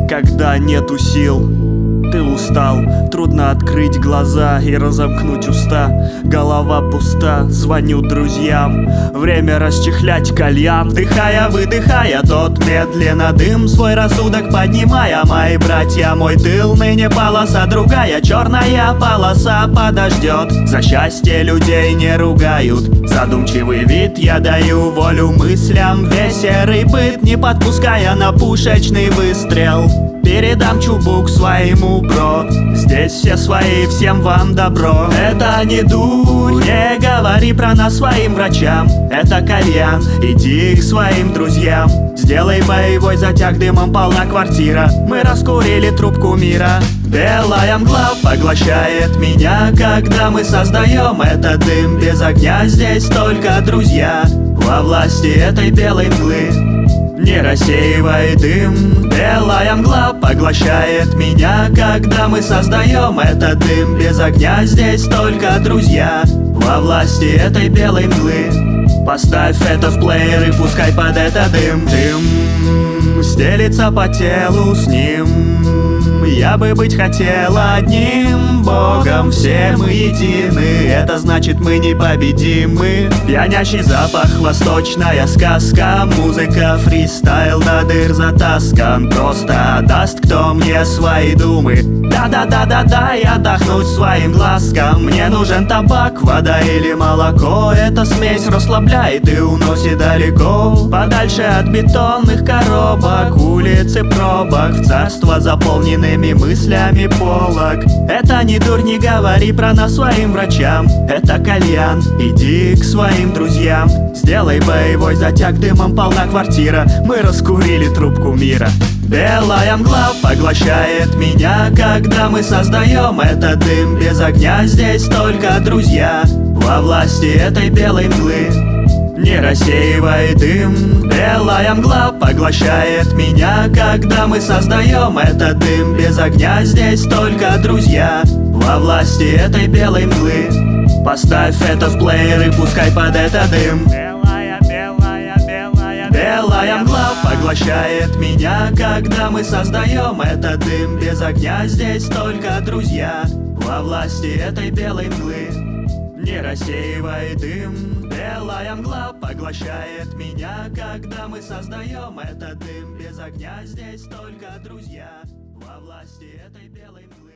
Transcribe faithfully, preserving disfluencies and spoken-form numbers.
когда нету сил. Ты устал, трудно открыть глаза и разомкнуть уста. Голова пуста, звоню друзьям. Время расчехлять кальян. Вдыхая, выдыхая, тот медленно дым свой рассудок поднимая. Мои братья, мой тыл, ныне полоса другая. Черная полоса подождет. За счастье людей не ругают. Задумчивый вид я даю волю мыслям. Весь серый быт, не подпуская на пушечный выстрел. Передам чубук своему бро. Здесь все свои, всем вам добро. Это не дурь, не говори про нас своим врачам. Это кальян, иди к своим друзьям. Сделай боевой затяг, дымом полна квартира. Мы раскурили трубку мира. Белая мгла поглощает меня, когда мы создаем этот дым без огня. Здесь только друзья во власти этой белой мглы. Не рассеивай дым. Белая мгла поглощает меня, когда мы создаем этот дым без огня. Здесь только друзья во власти этой белой мглы. Поставь это в плеер и пускай под это дым. Дым стелится по телу, с ним я бы быть хотела одним Богом. Все мы едины, это значит мы непобедимы. Пьянящий запах, восточная сказка. Музыка, фристайл, до дыр затаскан. Просто даст кто мне свои думы. Да-да-да-да-да, и отдохнуть своим глазкам. Мне нужен табак, вода или молоко. Эта смесь расслабляет и уносит далеко. Подальше от бетонных коробок, улиц и пробок, в царство заполненными мыслями полок. Это не дурь, не говори про нас своим врачам. Это кальян, иди к своим друзьям. Сделай боевой затяг, дымом полна квартира. Мы раскурили трубку мира. Белая мгла поглощает меня, когда мы создаем этот дым без огня. Здесь только друзья во власти этой белой мглы. Не рассеивай дым. Белая мгла поглощает меня, когда мы создаем этот дым без огня. Здесь только друзья во власти этой белой мглы. Поставь это в плеер и пускай под это дым. Белая, белая, белая, белая мгла поглощает меня, когда мы создаем этот дым без огня. Здесь только друзья во власти этой белой мглы. Не рассеивай дым. Белая мгла поглощает меня, когда мы создаем этот дым без огня. Здесь только друзья во власти этой белой мглы.